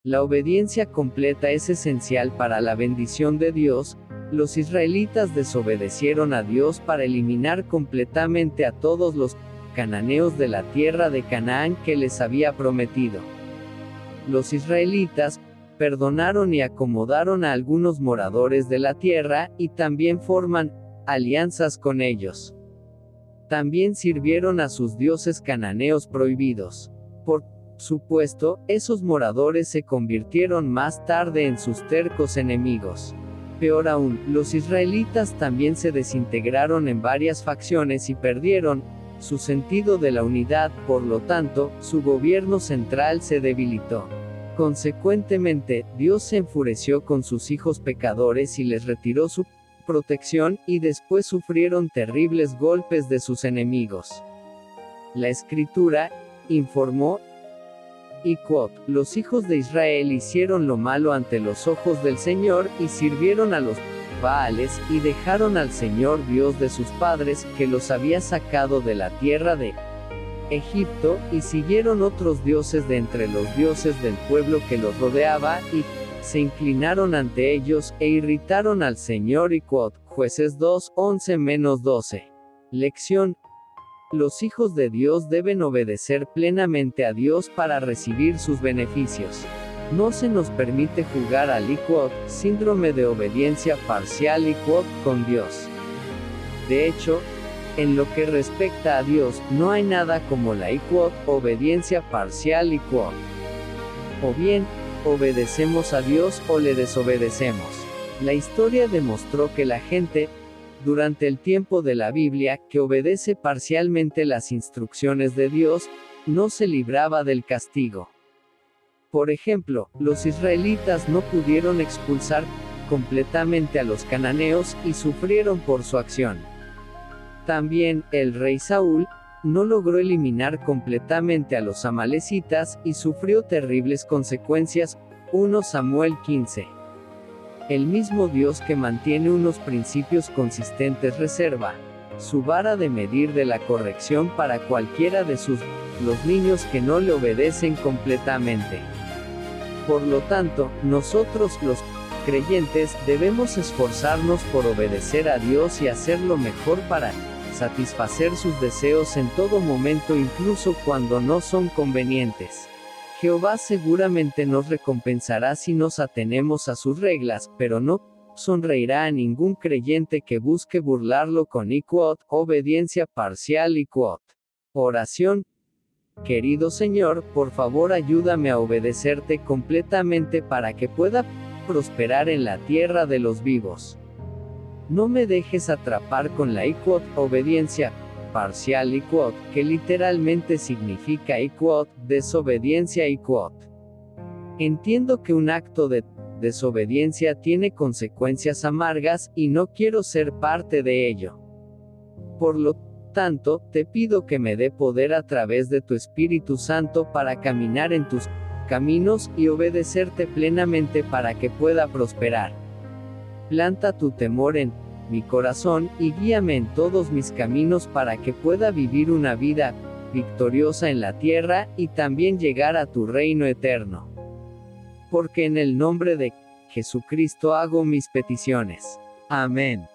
La obediencia completa es esencial para la bendición de Dios. Los israelitas desobedecieron a Dios para eliminar completamente a todos los cananeos de la tierra de Canaán que les había prometido. Los israelitas perdonaron y acomodaron a algunos moradores de la tierra, y también forman alianzas con ellos. También sirvieron a sus dioses cananeos prohibidos. Por supuesto, esos moradores se convirtieron más tarde en sus tercos enemigos. Peor aún, los israelitas también se desintegraron en varias facciones y perdieron su sentido de la unidad, por lo tanto, su gobierno central se debilitó. Consecuentemente, Dios se enfureció con sus hijos pecadores y les retiró su protección, y después sufrieron terribles golpes de sus enemigos. La Escritura informó, y los hijos de Israel hicieron lo malo ante los ojos del Señor, y sirvieron a los Baales, y dejaron al Señor Dios de sus padres, que los había sacado de la tierra de Egipto, y siguieron otros dioses de entre los dioses del pueblo que los rodeaba, y se inclinaron ante ellos, e irritaron al Señor. Y Jueces 2, 11-12. Lección: los hijos de Dios deben obedecer plenamente a Dios para recibir sus beneficios. No se nos permite jugar al síndrome de obediencia parcial con Dios. De hecho, en lo que respecta a Dios, no hay nada como la obediencia parcial o bien, obedecemos a Dios o le desobedecemos. La historia demostró que la gente, durante el tiempo de la Biblia, que obedece parcialmente las instrucciones de Dios, no se libraba del castigo. Por ejemplo, los israelitas no pudieron expulsar completamente a los cananeos, y sufrieron por su acción. También, el rey Saúl no logró eliminar completamente a los amalecitas, y sufrió terribles consecuencias. 1 Samuel 15. El mismo Dios que mantiene unos principios consistentes reserva su vara de medir de la corrección para cualquiera de los niños que no le obedecen completamente. Por lo tanto, nosotros, los creyentes, debemos esforzarnos por obedecer a Dios y hacer lo mejor para satisfacer sus deseos en todo momento, incluso cuando no son convenientes. Jehová seguramente nos recompensará si nos atenemos a sus reglas, pero no sonreirá a ningún creyente que busque burlarlo con obediencia parcial. Oración: querido Señor, por favor ayúdame a obedecerte completamente para que pueda prosperar en la tierra de los vivos. No me dejes atrapar con la obediencia parcial que literalmente significa desobediencia. Entiendo que un acto de desobediencia tiene consecuencias amargas, y no quiero ser parte de ello. Por lo tanto, te pido que me dé poder a través de tu Espíritu Santo para caminar en tus caminos, y obedecerte plenamente para que pueda prosperar. Planta tu temor en mi corazón, y guíame en todos mis caminos para que pueda vivir una vida victoriosa en la tierra, y también llegar a tu reino eterno. Porque en el nombre de Jesucristo hago mis peticiones. Amén.